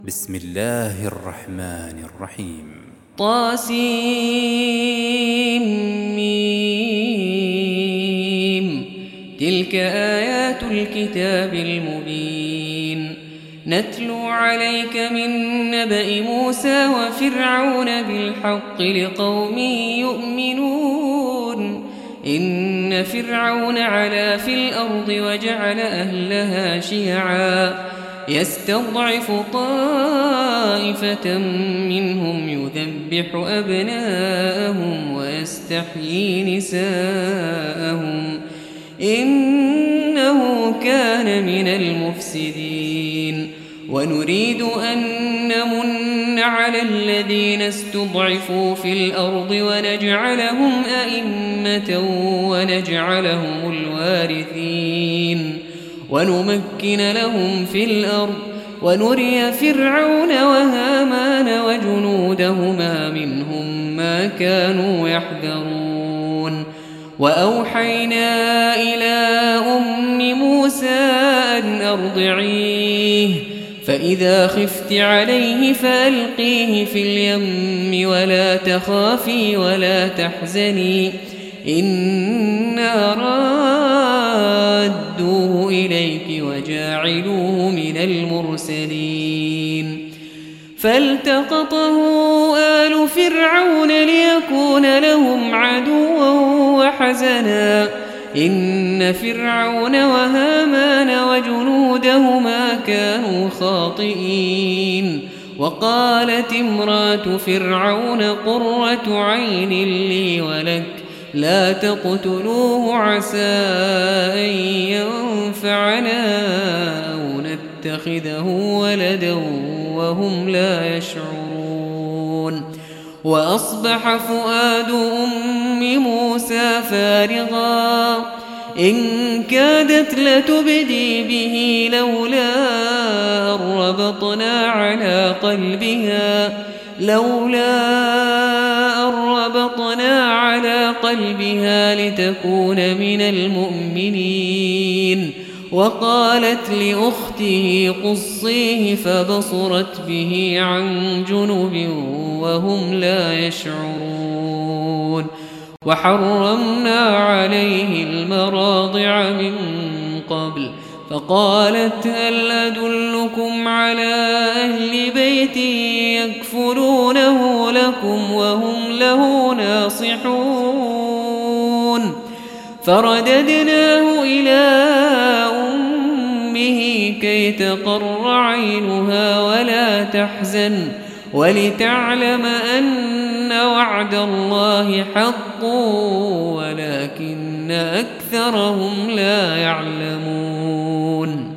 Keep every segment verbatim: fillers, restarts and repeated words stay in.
بسم الله الرحمن الرحيم. طاسيم. تلك آيات الكتاب المبين. نتلو عليك من نبأ موسى وفرعون بالحق لقوم يؤمنون. إن فرعون علا في الأرض وجعل أهلها شيعا يستضعف طائفة منهم يذبح أبناءهم ويستحيي نساءهم إنه كان من المفسدين. ونريد أن نمن على الذين استضعفوا في الأرض ونجعلهم أئمة ونجعلهم الوارثين ونمكن لهم في الأرض ونري فرعون وهامان وجنودهما منهم ما كانوا يحذرون. وأوحينا إلى أم موسى أن أرضعيه فإذا خفت عليه فألقيه في اليم ولا تخافي ولا تحزني إنا رادوه إليك وجاعلوه من المرسلين. فالتقطه آل فرعون ليكون لهم عدوا وحزنا إن فرعون وهامان وجنودهما كانوا خاطئين. وقالت امرأة فرعون قرة عين لي ولك لا تقتلوه عسى أن ينفعنا أو نتخذه ولدا وهم لا يشعرون. وأصبح فؤاد أم موسى فارغا إن كادت لتبدي به لولا أن ربطنا على قلبها لولا أن ربطنا على قلبها لتكون من المؤمنين. وقالت لأخته قصيه فبصرت به عن جنب وهم لا يشعرون. وحرمنا عليه المراضع من قبل فقالت هل أدلكم على أهل بيت يكفلونه لكم وهم له ناصحون. فرددناه إلى أمه كي تقر عينها ولا تحزن ولتعلم أن وعد الله حق ولكن أكثرهم لا يعلمون.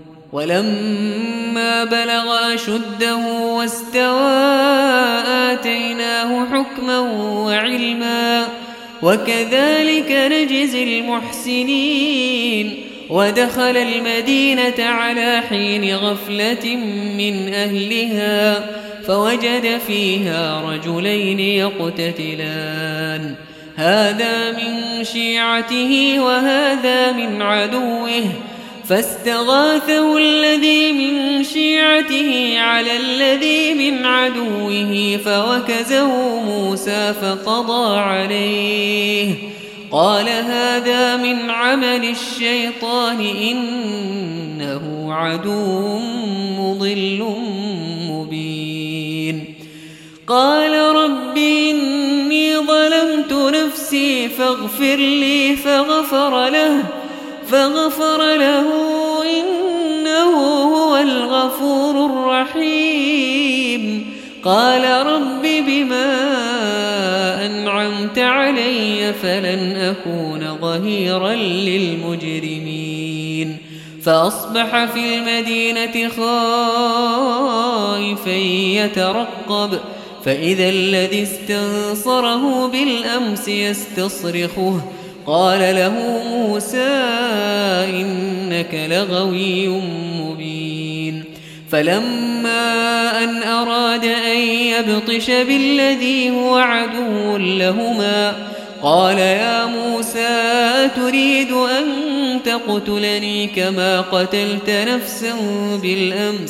ولما بلغ أشده واستوى آتيناه حكما وعلما وكذلك نجزي المحسنين. ودخل المدينة على حين غفلة من أهلها فوجد فيها رجلين يقتتلان هذا من شيعته وهذا من عدوه فاستغاثه الذي من شيعته على الذي من عدوه فوكزه موسى فقضى عليه قال هذا من عمل الشيطان إنه عدو مضل مبين. قال رب إني ظلمت نفسي فاغفر لي فغفر له فغفر له إنه هو الغفور الرحيم. قال رب بما أنعمت علي فلن أكون ظهيرا للمجرمين. فأصبح في المدينة خائفا يترقب فإذا الذي استنصره بالأمس يستصرخه قال له موسى إنك لغوي مبين. فلما أن أراد أن يبطش بالذي هو عدو لهما قال يا موسى تريد أن تقتلني كما قتلت نفسا بالأمس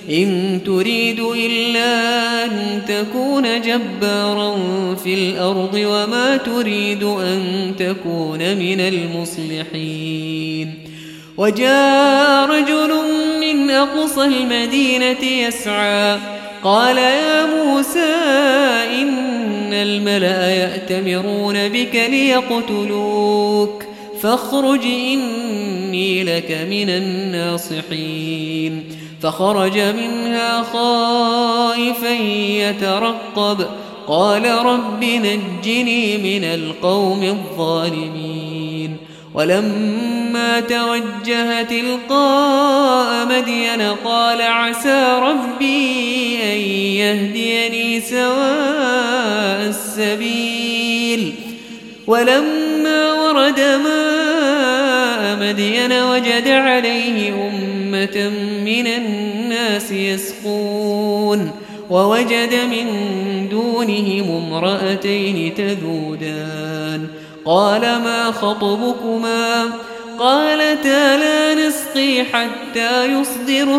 إن تريد إلا أن تكون جبارا في الأرض وما تريد أن تكون من المصلحين. وجاء رجل من أقصى المدينة يسعى قال يا موسى إن الملأ يأتمرون بك ليقتلوك فاخرج إني لك من الناصحين. فخرج منها خائفا يترقب قال رب نجني من القوم الظالمين. ولما توجه تلقاء مدين قال عسى ربي أن يهديني سواء السبيل. ولما ورد ماء مدين وجد عليه أمة من الناس يسقون ووجد من دونهم امرأتين تذودان قال ما خطبكما قالتا لا نسقي حتى يصدر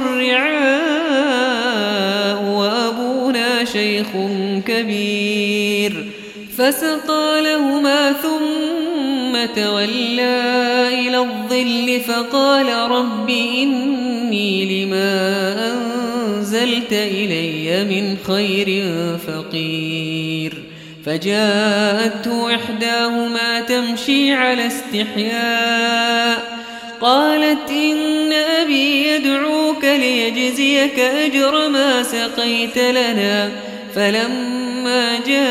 الرعاء وأبونا شيخ كبير. فسقى لهما ثم تولى إلى الظل فقال رب إني لما أنزلت إلي من خير فقير. فجاءته إحداهما تمشي على استحياء قالت إن أبي يدعوك ليجزيك أجر ما سقيت لنا. فلما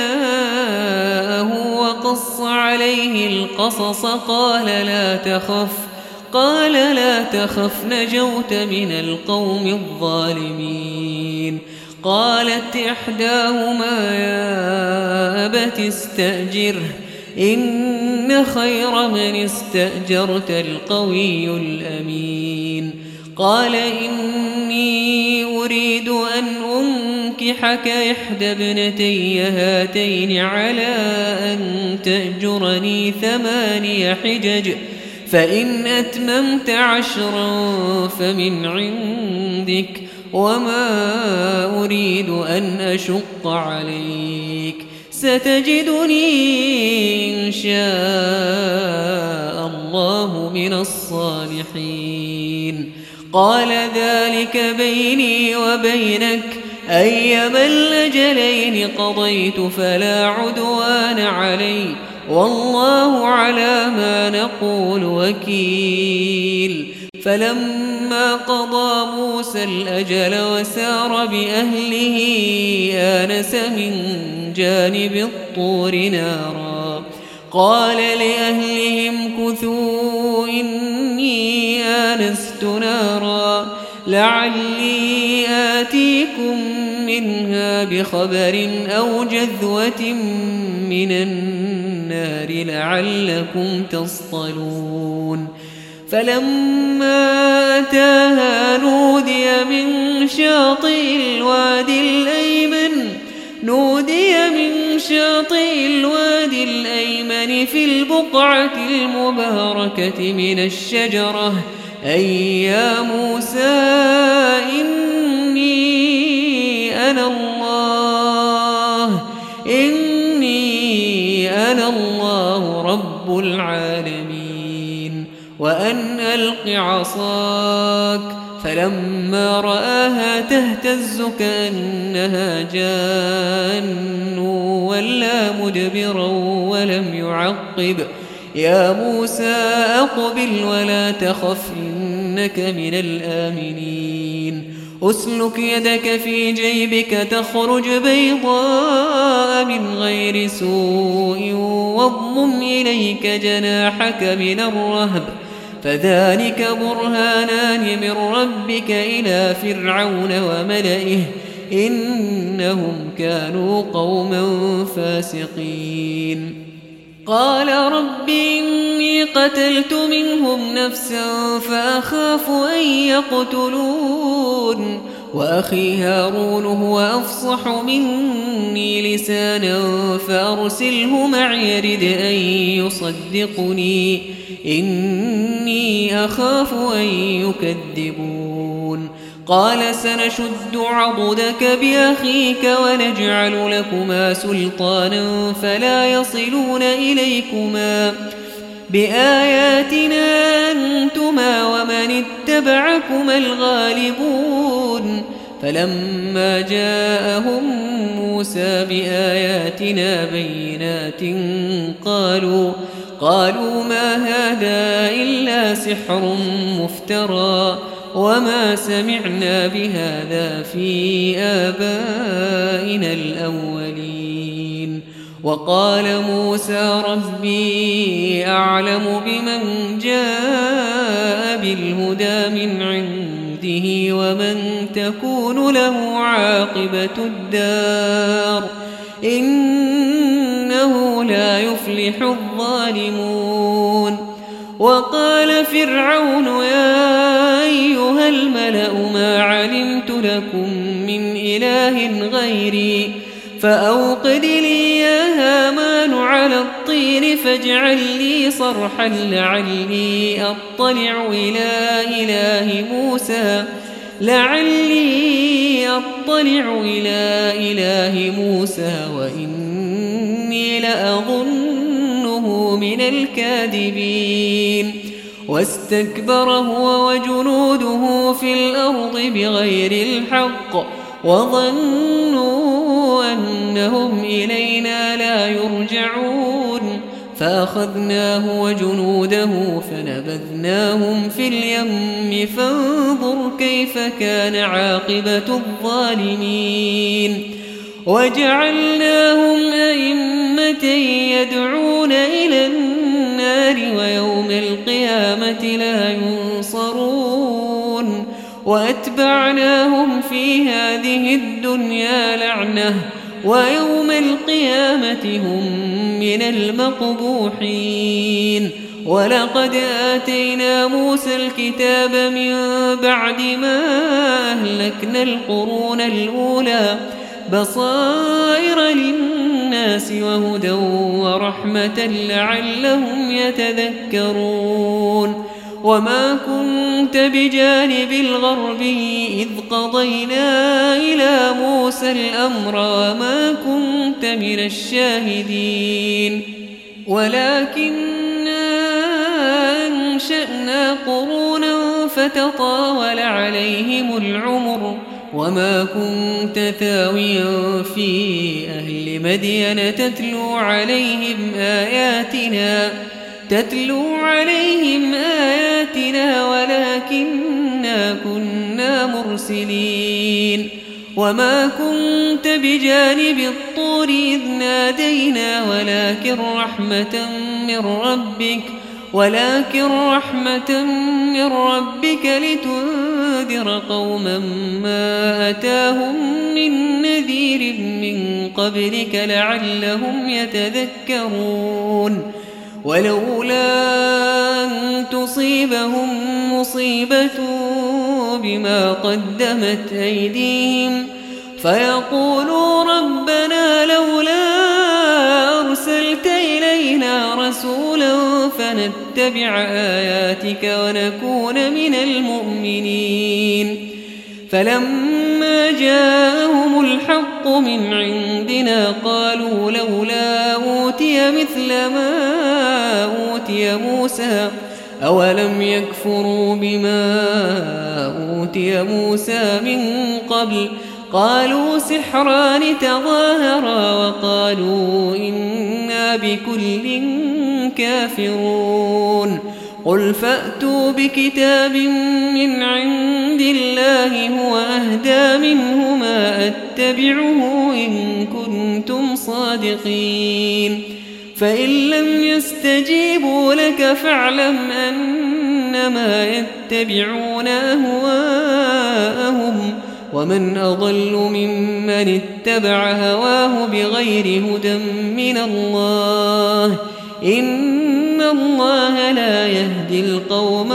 جاءه وقص عليه القصص قال لا تخف قال لا تخف نجوت من القوم الظالمين. قالت إحداهما يا أبت استأجره إن خير من استأجرت القوي الأمين. قال إني أريد أن أنكحك إحدى ابنتي هاتين على أن تأجرني ثماني حجج فإن أتممت عشرا فمن عندك وما أريد أن أشق عليك ستجدني إن شاء الله من الصالحين. قال ذلك بيني وبينك أيما الأجلين قضيت فلا عدوان علي والله على ما نقول وكيل. فلما قضى موسى الأجل وسار بأهله آنس من جانب الطور نارا قال لأهلهم كثوا إني آنست نارا لعلي آتيكم منها بخبر أو جذوة من النار لعلكم تصطلون. فلما أتاها نودي من شاطئ الوادي الأيمن نودي من شاطئ الوادي الأيمن في البقعة المباركة من الشجرة أي يا موسى إني أنا الله إني أنا الله رب العالمين. وأن ألق عصاك فلما رآها تهتز كأنها جان ولا مدبرا ولم يعقب يا موسى أقبل ولا تخف إنك من الآمنين. أسلك يدك في جيبك تخرج بيضاء من غير سوء واضمم إليك جناحك من الرهب فذلك برهانان من ربك إلى فرعون وملئه إنهم كانوا قوما فاسقين. قال رب إني قتلت منهم نفسا فأخاف أن يقتلون وأخي هارون هو أفصح مني لسانا فأرسله معي يرد أن يصدقني إني أخاف أن يكذبون. قال سنشد عضدك بأخيك ونجعل لكما سلطانا فلا يصلون إليكما بآياتنا أنتما ومن اتبعكما الغالبون فلما جاءهم موسى بآياتنا بينات قالوا قالوا ما هذا إلا سحر مفترى وما سمعنا بهذا في آبائنا الأولين وقال موسى ربي أعلم بمن جاء بالهدى من عنده ومن تكون له عاقبة الدار إنه لا يفلح الظالمون وقال فرعون يا أيها الملأ ما علمت لكم من إله غيري فأوقد لي يا هامان على الطين فاجعل لي صرحا لعلي أطلع إلى إله موسى لعلي أطلع إلى إله موسى وإني لأظنه من الكاذبين واستكبر هو وجنوده في الأرض بغير الحق وظنوا أنهم إلينا لا يرجعون فأخذناه وجنوده فنبذناهم في اليم فانظر كيف كان عاقبة الظالمين وجعلناهم أئمة يدعون إلى النار ويوم القيامة لا ينصرون وأتبعناهم في هذه الدنيا لعنة ويوم القيامة هم من المقبوحين ولقد آتينا موسى الكتاب من بعد ما أهلكنا القرون الأولى بصائر للناس وهدى ورحمة لعلهم يتذكرون وما كنت بجانب الغربي إذ قضينا إلى موسى الأمر وما كنت من الشاهدين ولكننا أنشأنا قرونا فتطاول عليهم العمر وما كنت ثاويا في أهل مدين تتلو عليهم آياتنا تتلو عليهم آياتنا ولكننا كنا مرسلين وما كنت بجانب الطور إذ نادينا ولكن رحمة من ربك ولكن رحمة من ربك لتنذر قوما ما أتاهم من نذير من قبلك لعلهم يتذكرون ولولا أن تصيبهم مصيبة بما قدمت أيديهم فيقولوا ربنا لولا أرسلت إلينا رسولا فنتبع آياتك ونكون من المؤمنين فلما جاءهم الحق من عندنا قالوا لولا أوتي مثل ما أوتي موسى أولم يكفروا بما أوتي موسى من قبل قالوا سحران تظاهرا وقالوا إنا بكل كافرون قل فأتوا بكتاب من عند الله هو أهدى منهما أتبعه إن كنتم صادقين فإن لم يستجيبوا لك فاعلم أنما يتبعون أهواءهم ومن أضل ممن اتبع هواه بغير هدى من الله إن الله لا يهدي القوم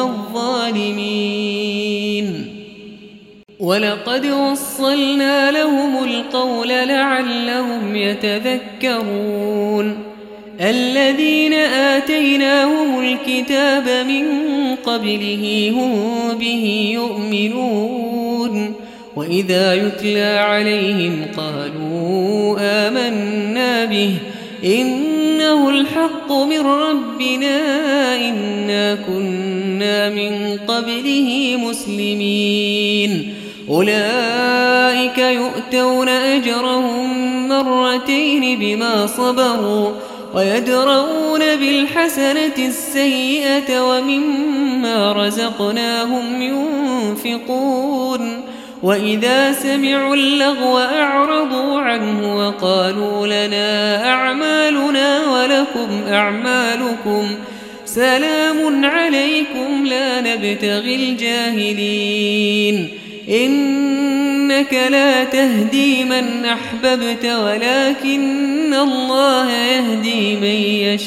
الظالمين ولقد وصلنا لهم القول لعلهم يتذكرون الذين آتيناهم الكتاب من قبله هم به يؤمنون وإذا يتلى عليهم قالوا آمنا به إنه الحق من ربنا إنا كنا من قبله مسلمين أولئك يؤتون أجرهم مرتين بما صبروا ويدرؤون بالحسنة السيئة ومما رزقناهم ينفقون وإذا سمعوا اللغو أعرضوا عنه وقالوا لنا أعمالنا ولكم أعمالكم سلام عليكم لا نبتغي الجاهلين إنك لا تهدي من أحببت ولكن الله يهدي من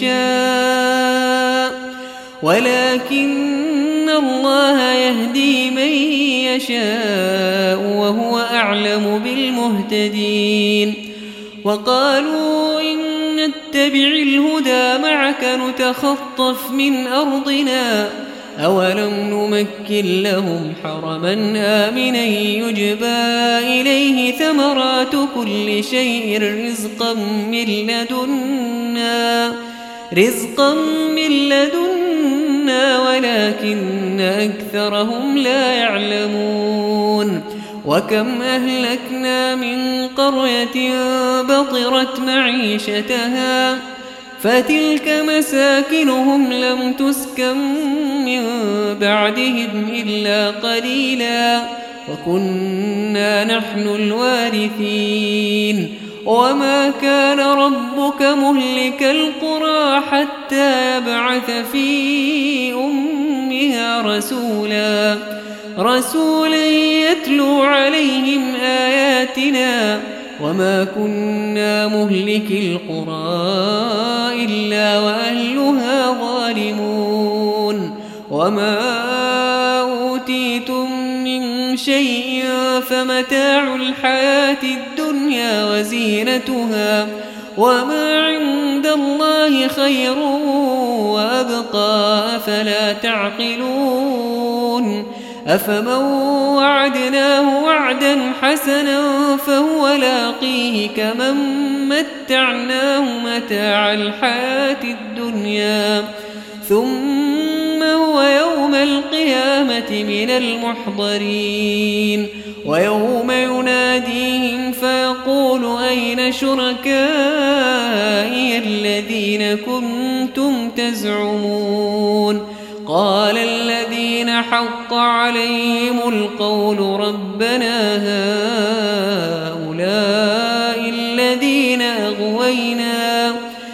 يشاء ولكن الله يهدي من يشاء وهو أعلم بالمهتدين وقالوا إن نتبع الهدى معك نتخطف من أرضنا أولم نمكن لهم حرما آمنا يجبى إليه ثمرات كل شيء رزقا من لدنا رزقا من لدنا ولكن أكثرهم لا يعلمون وكم أهلكنا من قرية بطرت معيشتها فتلك مساكنهم لم تسكن من بعدهم إلا قليلا وكنا نحن الوارثين وما كان ربك مهلك القرى حتى يبعث في أمها رسولا رسولا يتلو عليهم آياتنا وما كنا مهلك القرى إلا وأهلها ظالمون وما أوتيتم من شيء فمتاع الحياة الدنيا وزينتها وما عند الله خير وأبقى أفلا تعقلون أفمن وعدناه وعدا حسنا فهو لاقيه كمن متعناه متاع الحياة الدنيا ثم هو يوم القيامة من المحضرين ويوم يناديهم فيقول أين شركائي الذين كنتم تزعمون قال الذين حق عليهم القول ربنا هؤلاء الذين أغوينا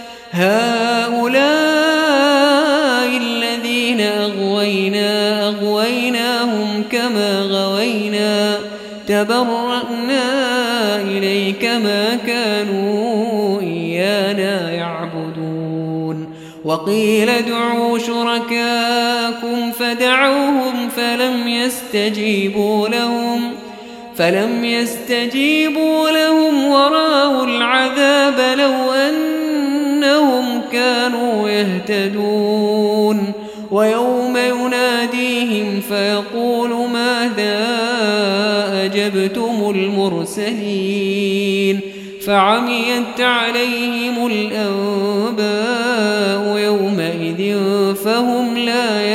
هؤلاء الذين أغوينا أغويناهم كما غوينا تبرأنا إليك ما كانوا إيانا يعبدون وقيل ادعوا شركاءكم فدعوهم فلم يستجيبوا لهم فلم يستجيبوا لهم ورأوا العذاب لو أنهم كانوا يهتدون ويوم يناديهم فيقول ماذا أجبتم المرسلين فعميت عليهم الأنباء يومئذ فهم لا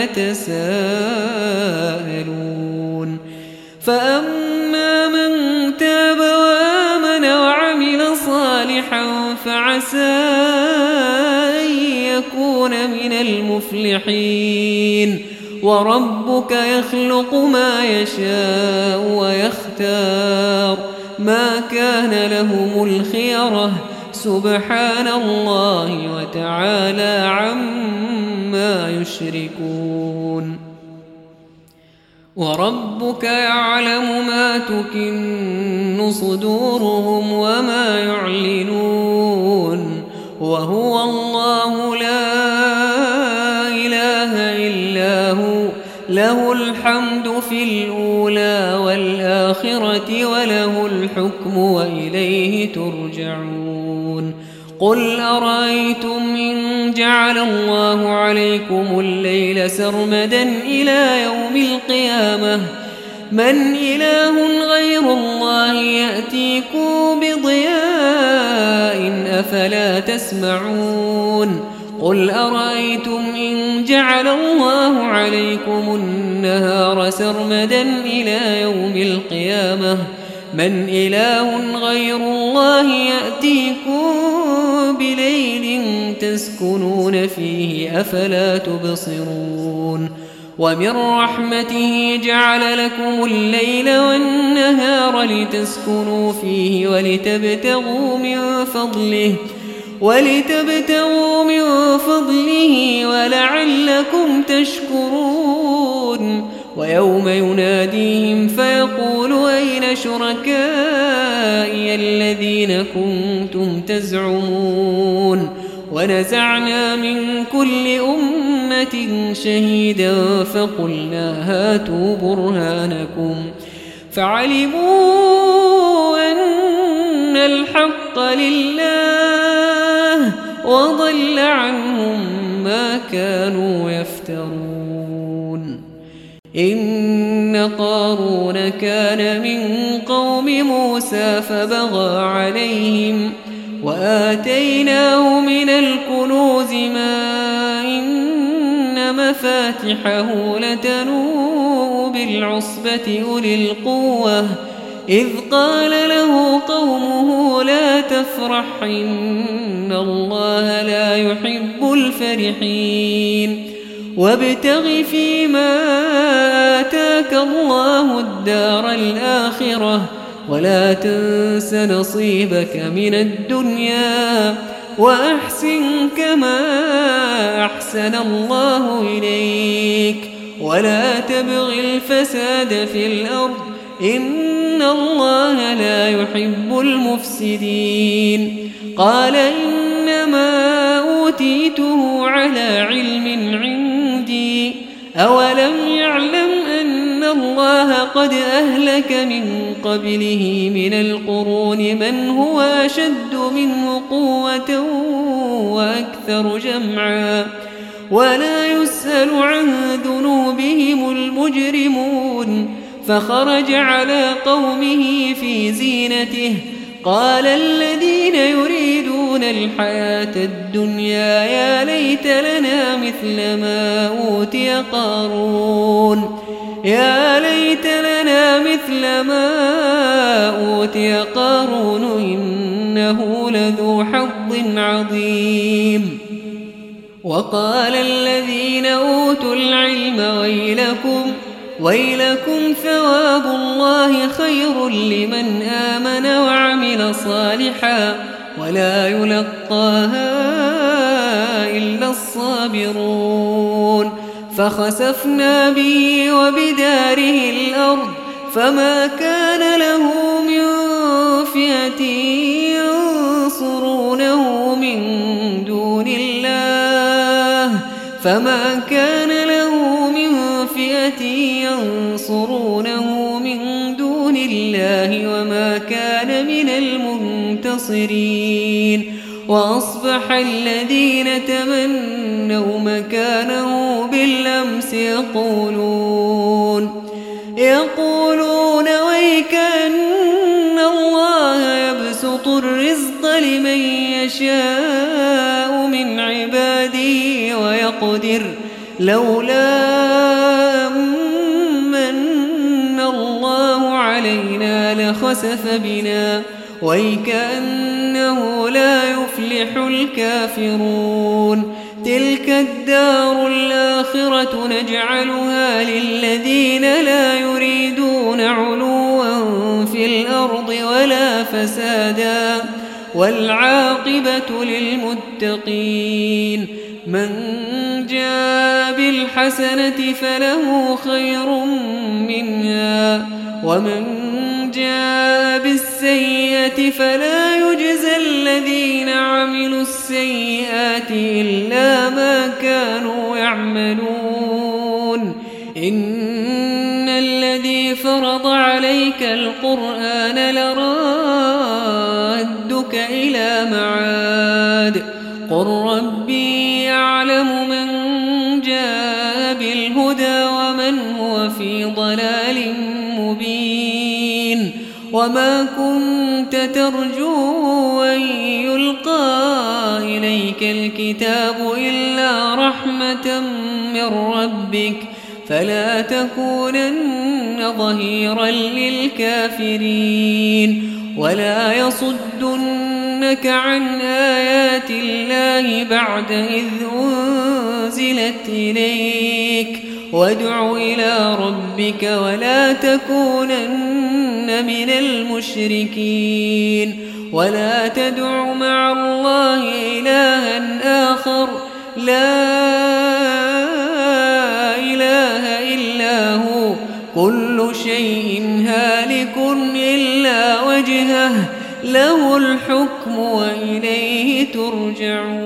يتساءلون فأما من تاب وآمن وعمل صالحا فعسى أن يكون من المفلحين وربك يخلق ما يشاء ويختار ما كان لهم الخيرة سبحان الله وتعالى عما يشركون وربك يعلم ما تكن صدورهم وما يعلنون وهو الله لا إله إلا هو له الحمد في الأولى والآخرة وله الحكم وإليه ترجعون قل أرأيتم إن جعل الله عليكم الليل سرمدا إلى يوم القيامة من إله غير الله يأتيكم بضياء أفلا تسمعون قل أرأيتم إن جعل الله عليكم النهار سرمدا إلى يوم القيامة من إله غير الله يأتيكم بليل تسكنون فيه أفلا تبصرون ومن رحمته جعل لكم الليل والنهار لتسكنوا فيه ولتبتغوا من فضله ولتبتغوا من فضله ولعلكم تشكرون ويوم يناديهم فيقول أين شركائي الذين كنتم تزعمون ونزعنا من كل أمة شهيدا فقلنا هاتوا برهانكم فعلموا أن الحق لله وضل عنهم ما كانوا يفترون إن قارون كان من قوم موسى فبغى عليهم وآتيناه من الكنوز ما إن مفاتحه لتنوء بالعصبة أولي القوة إذ قال له قومه لا تفرح إن الله لا يحب الفرحين وابتغ فيما آتاك الله الدار الآخرة ولا تنس نصيبك من الدنيا وأحسن كما أحسن الله إليك ولا تبغ الفساد في الأرض إن الله لا يحب المفسدين قال إنما أوتيته على علم عندي أولم يعلم أن الله قد أهلك من قبله من القرون من هو أشد منه قوة وأكثر جمعا ولا يسأل عن ذنوبهم المجرمون فخرج على قومه في زينته قال الذين يريدون الحياة الدنيا يا ليت لنا مثل ما أوتي قارون يا ليت لنا مثل ما أوتي قارون إنه لذو حظ عظيم وقال الذين أوتوا العلم ويلكم ويلكم ثواب الله خير لمن آمن وعمل صالحا ولا يلقاها إلا الصابرون فخسفنا به وبداره الأرض فما كان له من فئة ينصرونه من دون الله فما كان له من فئة ينصرونه من دون الله وما كان من المنتصرين وأصبح الذين تمنوا مكانه بالأمس يقولون يقولون ويكأن الله يبسط الرزق لمن يشاء من عباده ويقدر لولا من الله علينا لخسف بنا ويكأنه لا يفلح الكافرون تلك الدار الآخرة نجعلها للذين لا يريدون علوا في الأرض ولا فسادا والعاقبة للمتقين من جاء بالحسنة فله خير منها ومن جاء بالسيئة فلا يجزى الذين عملوا السيئات إلا ما كانوا يعملون إن الذي فرض عليك القرآن لرادك إلى معاد قل ربي يعلم من جاء بالهدى ومن هو في ضلال مبين وما كنت ترجو أن يلقى إليك الكتاب إلا رحمة من ربك فلا تكونن ظهيرا للكافرين ولا يصدنك عن آيات الله بعد إذ أنزلت إليك وادع إلى ربك ولا تكونن من المشركين ولا تدع مع الله إلها آخر لا إله إلا هو كل شيء هالك إلا وجهه له الحكم وإليه ترجعون.